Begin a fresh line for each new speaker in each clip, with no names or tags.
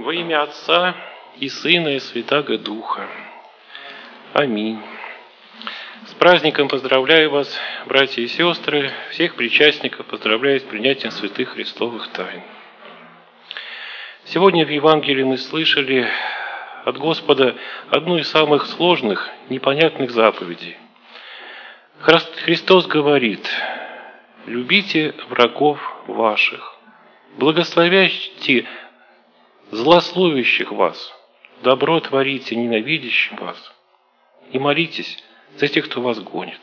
Во имя Отца и Сына и Святаго Духа. Аминь. С праздником поздравляю вас, братья и сестры, всех причастников поздравляю с принятием святых Христовых тайн. Сегодня в Евангелии мы слышали от Господа одну из самых сложных, непонятных заповедей. Христос говорит: «Любите врагов ваших, благословяйте злословящих вас, добро творите ненавидящим вас, и молитесь за тех, кто вас гонит».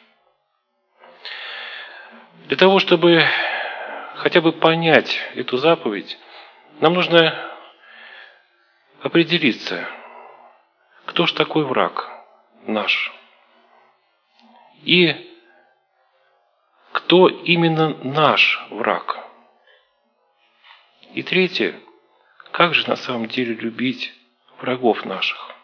Для того, чтобы хотя бы понять эту заповедь, нам нужно определиться, кто ж такой враг наш, и кто именно наш враг. И третье, как же на самом деле любить врагов наших?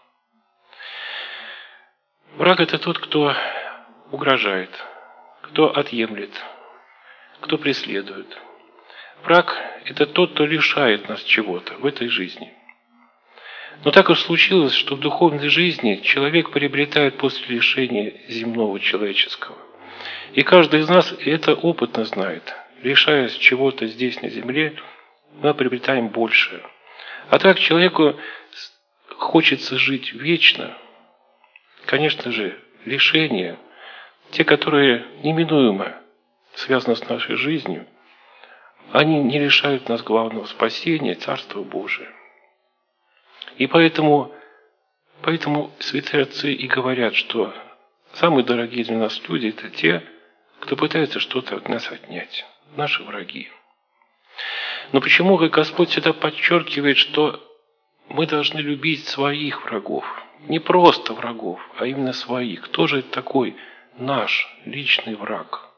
Враг – это тот, кто угрожает, кто отъемлет, кто преследует. Враг – это тот, кто лишает нас чего-то в этой жизни. Но так уж случилось, что в духовной жизни человек приобретает после лишения земного человеческого. И каждый из нас это опытно знает. Лишаясь чего-то здесь на земле, мы приобретаем большее. А так человеку хочется жить вечно. Конечно же, лишения, те, которые неминуемо связаны с нашей жизнью, они не лишают нас главного спасения, Царства Божия. И поэтому святые отцы и говорят, что самые дорогие для нас люди – это те, кто пытается что-то от нас отнять, наши враги. Но почему Господь всегда подчеркивает, что мы должны любить своих врагов? Не просто врагов, а именно своих. Кто же это такой наш личный враг?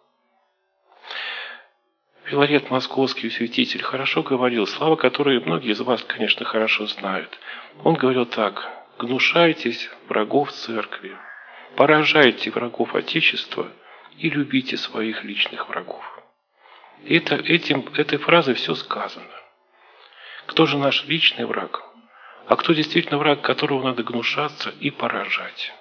Филарет Московский, святитель, хорошо говорил, слова, которые многие из вас, конечно, хорошо знают. Он говорил так: «Гнушайтесь врагов церкви, поражайте врагов Отечества и любите своих личных врагов». И этой фразой все сказано. Кто же наш личный враг? А кто действительно враг, которого надо гнушаться и поражать?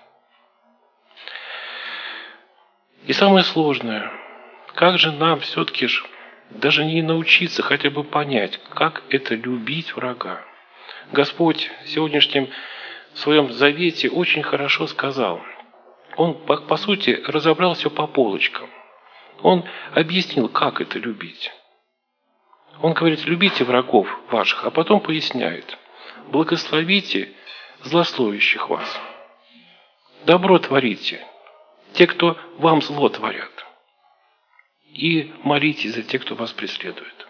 И самое сложное, как же нам все-таки даже не научиться хотя бы понять, как это любить врага? Господь в сегодняшнем своем завете очень хорошо сказал. Он, по сути, разобрал все по полочкам. Он объяснил, как это любить. Он говорит: любите врагов ваших, а потом поясняет: благословите злословящих вас, добро творите, те, кто вам зло творят, и молитесь за тех, кто вас преследует.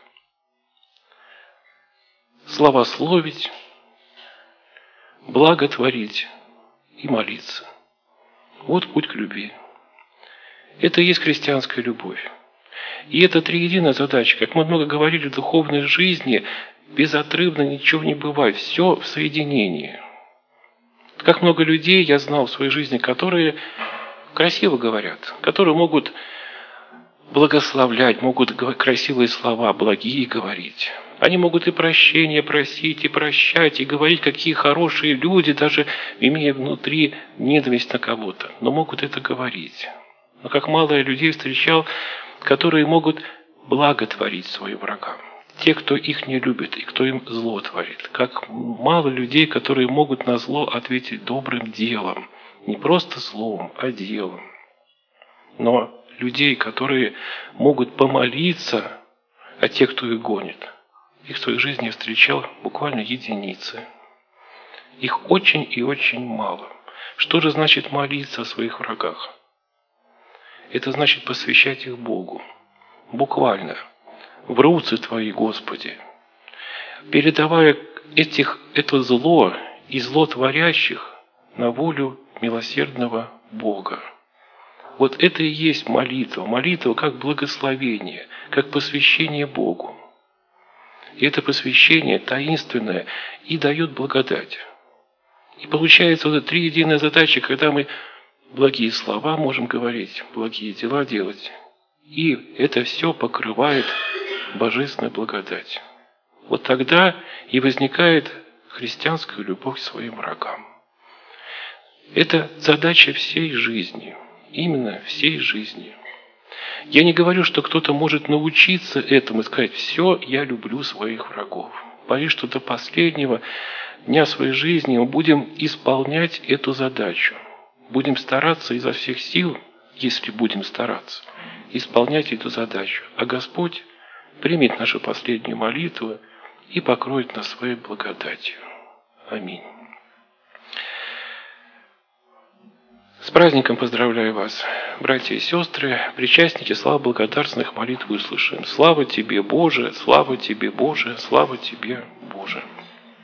Славословить, благотворить и молиться. Вот путь к любви. Это и есть христианская любовь. И это триединая задача. Как мы много говорили в духовной жизни, безотрывно ничего не бывает. Все в соединении. Как много людей я знал в своей жизни, которые красиво говорят, которые могут благословлять, могут красивые слова, благие говорить. Они могут и прощения просить, и прощать, и говорить, какие хорошие люди, даже имея внутри ненависть на кого-то. Но могут это говорить. Но как мало я людей встречал, которые могут благотворить своим врагам. Те, кто их не любит и кто им зло творит. Как мало людей, которые могут на зло ответить добрым делом. Не просто словом, а делом. Но людей, которые могут помолиться о тех, кто их гонит. Их в своей жизни я встречал буквально единицы. Их очень и очень мало. Что же значит молиться о своих врагах? Это значит посвящать их Богу. Буквально. В руцы Твои, Господи. Передавая это зло и зло творящих на волю милосердного Бога. Вот это и есть молитва. Молитва как благословение, как посвящение Богу. И это посвящение таинственное и дает благодать. И получается вот эта триединая задача, когда мы благие слова можем говорить, благие дела делать. И это все покрывает божественная благодать. Вот тогда и возникает христианская любовь к своим врагам. Это задача всей жизни, именно всей жизни. Я не говорю, что кто-то может научиться этому и сказать: «Все, я люблю своих врагов». Боюсь, что до последнего дня своей жизни мы будем исполнять эту задачу. Будем стараться изо всех сил, если будем стараться, исполнять эту задачу. А Господь примет нашу последнюю молитву и покроет нас своей благодатью. Аминь. С праздником поздравляю вас, братья и сестры, причастники слав благодарственных молитв услышим. Слава Тебе, Боже, слава Тебе, Боже, слава Тебе,